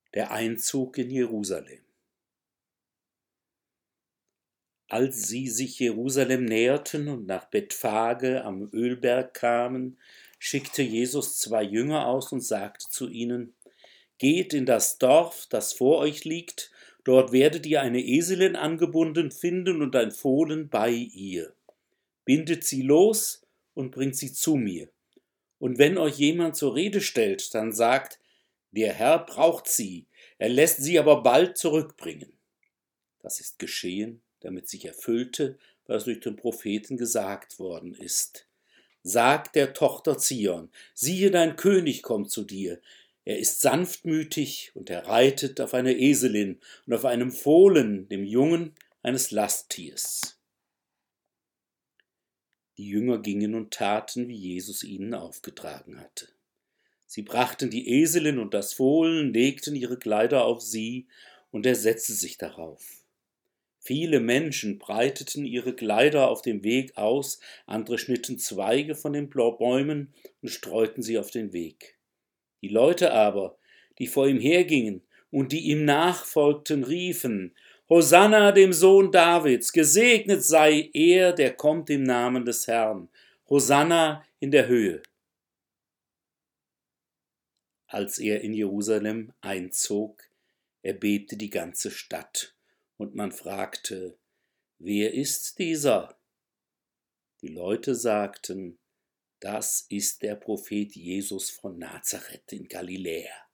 Der Einzug in Jerusalem. Als sie sich Jerusalem näherten und nach Bethphage am Ölberg kamen, schickte Jesus 2 Jünger aus und sagte zu ihnen: Geht in das Dorf, das vor euch liegt, dort werdet ihr eine Eselin angebunden finden und ein Fohlen bei ihr. Bindet sie los und bringt sie zu mir. Und wenn euch jemand zur Rede stellt, dann sagt: Der Herr braucht sie, er lässt sie aber bald zurückbringen. Das ist geschehen, damit sich erfüllte, was durch den Propheten gesagt worden ist. Sag der Tochter Zion: Siehe, dein König kommt zu dir. Er ist sanftmütig und er reitet auf einer Eselin und auf einem Fohlen, dem Jungen eines Lasttiers. Die Jünger gingen und taten, wie Jesus ihnen aufgetragen hatte. Sie brachten die Eselin und das Fohlen, legten ihre Kleider auf sie, und er setzte sich darauf. Viele Menschen breiteten ihre Kleider auf dem Weg aus, andere schnitten Zweige von den Bäumen und streuten sie auf den Weg. Die Leute aber, die vor ihm hergingen und die ihm nachfolgten, riefen: Hosanna dem Sohn Davids, gesegnet sei er, der kommt im Namen des Herrn. Hosanna in der Höhe. Als er in Jerusalem einzog, erbebte die ganze Stadt, und man fragte: Wer ist dieser? Die Leute sagten: Das ist der Prophet Jesus von Nazareth in Galiläa.